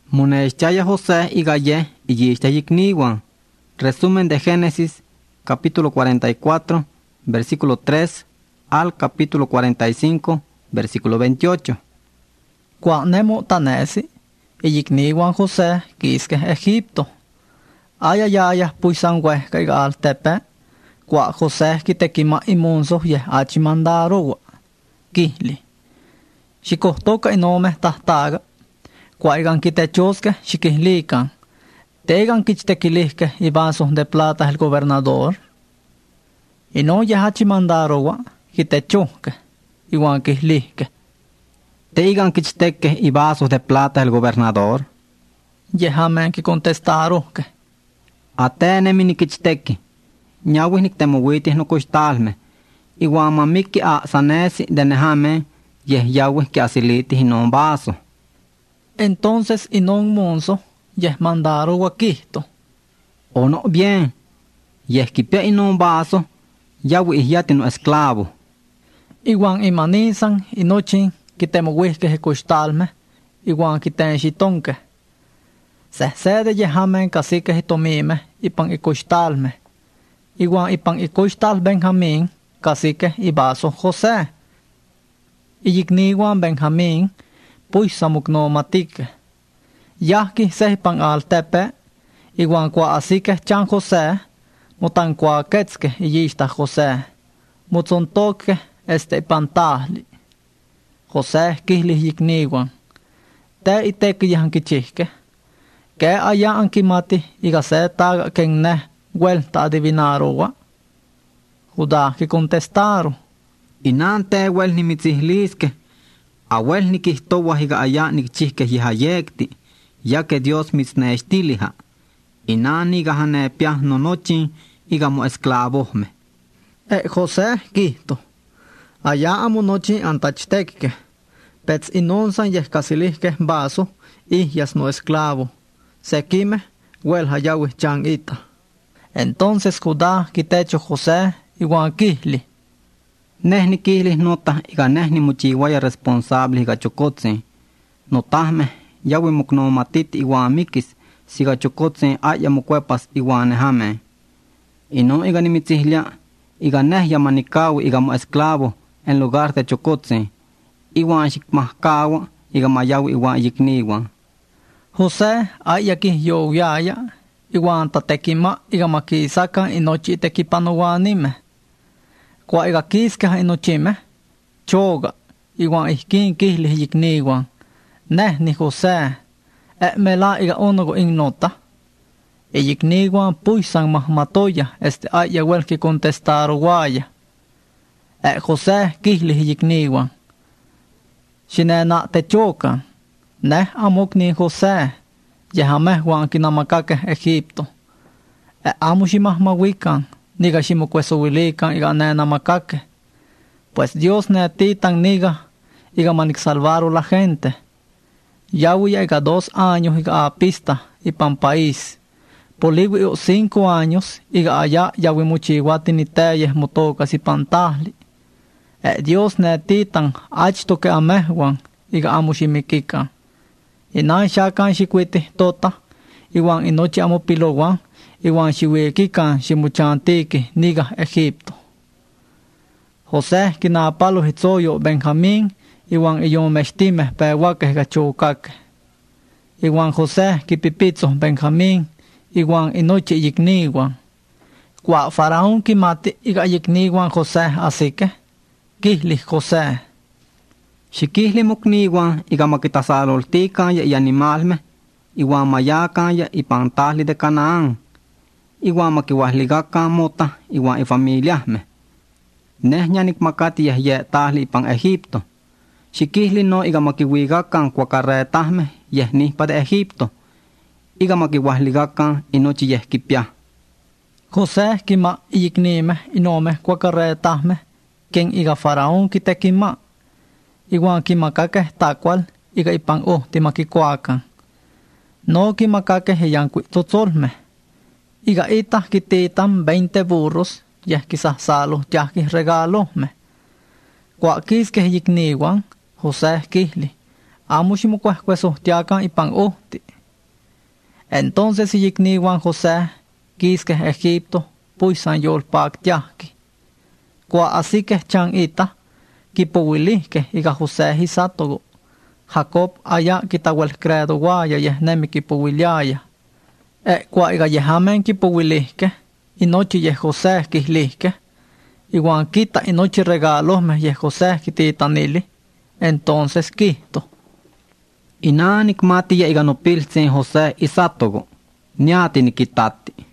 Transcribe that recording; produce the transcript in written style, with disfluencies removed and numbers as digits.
Monechaya José y Gaye y Yishtayikniwan. Resumen de Génesis, capítulo 44, versículo 3 al capítulo 45, versículo 28. Cuanemo tanesi, iyikniwan José kiske Egipto. Ayayaya puisan huesca iga al tepe, cua José kitekima imunso ye achimandarowa, kihli. Xikohtoka inome tahtaga, cua igan kitechoske xikihlikan, tegan kichtekilihke ivasos de plata el gobernador. Ino ye achimandarowa, kitechohke, iwan kihlihke. Teigan kichteke y vasos de plata el gobernador. Yehamen ki contestarohke. Atene minikichteki. Ñawihnik temowitis no kuxtalme. Iwan mamiki a sanesi de nehame yawih ki asilitis inon vaso. Entonces inon monzo mandarowa kihto. O no bien. Kipia inon vaso yawih ihyati no esclavo. Iwan imanisan inochin kitemowihke hikuxtalme, iwan kitenxitonke. Sehsede yehamen kasike hitomime ipan ikuxtalme. Iwan ipan ikuxtal Benjamín kasike ivaso José. Iyikniwan Benjamín puisamuknomatike. Yahki sehipan altepe, iwan kwa asike chan José, mutan kwa ketske iyishta José. Mutzontoke ipan tahli. José kihli yikniwan. Te iteki yahankichihke. Ke aya ankimati iga se taga ken ne vuelta adivinarowa. Judá ki contestaro. Inante wel nimitzihliske. Awel nikihtowa iga aya nikchihke yihayekti. Ya que Dios mitznextiliha. Inani iga hanepiah nonochin iga mo esclavohme. José kihto. Aya amonochin antachtekke. Pets inonsan yehkasilihke vaso y yasno esclavo. Sekime wel hayawih chan ita. Entonces Judá kitecho José iwan kihli. Nehni kihli nota iga nehni mochiwaya responsable iga chokotzin. Notahme yawi moknomatit iwan mikis siga chokotzin aya mokuepas iwan nehame. Ino iga nimitzihlia iga neh yamanikawi iga mo esclavo en lugar de chokotzin. Iwan xikmahkawa iga mayawi iwan yikniwan. José ayaki yowyaya iwan tatekima iga makisakan inochi itekipanowanime. Kwa iga kiskeh inochime, choga iwan ihkin kihlih yikniwan. Neh ni José, mela iga onogo ignota. Yikniwan puisan mahmatoya aya welki contestarowaya. José kihlih yikniwan. Xinena techokan. Neh amokni José, yehameh wan kinamakakeh Egipto. Amo ximahmawikan, niga ximokuesowilikan iga nenamakakeh. Pues Dios netitan niga iga maniksalvaro la gente. Yawiya iga 2 años iga apista ipan país. Poliwi 5 años iga aya yawi mochiwati niteyeh motokas ipan tahli. Dios netitan achtoke amehwan iga amo ximikikan. Inan shakan xikwiti tota, iwan inochi amo pilowan, iwan xiwikikan ximuchantiki niga Egipto. José kinapalo hitzoyo Benjamín, iwan iyomextimeh pewakeh gachokakeh. Iwan José kipipitzo Benjamín, iwan inochi yikniwan. Kwa Faraón kimati iga yikniwan José asike, kihlih José. Xikihli mokniwan iga makitasaloltikan ya animalme, iwan mayakan ya ipan tahli de Canaán, iwan makiwahligakan mota iwan ifamiliahme. Neh nikmakati ye tahli ipan Egipto. Xikihli no iga makiwigakan kuakarretahme nihpa de Egipto, iga makiwahligakan inochi kipiah. José kima iyiknimeh inomeh kuakarretahme, ken iga Faraón kitekima. Iwan kimakakeh takwal iga ipan timakikuakan. No kimakakeh iyankuitzotzolmeh. Iga itah kititan 20 burros kisahsaloh yahkih regalohmeh. Kwa kiskeh yikniwan, José kihli, amo ximokuehkuesohtiakan ipan ohti. Entonces iyikniwan José quisque Egipto puisan yolpactiahki. Cua asique chan ita kipowilihque iga José isatogo. Jacob aya kitawel credo guaya yehnemi kipowiliaya. Cua iga yehamen kipowilihque inochi ye José kihlihque. Iguan quita inochi regalosme ye José kititanili. Entonces quito. Inanik mati ya iganopiltsin José isatogo. Niati nikitati.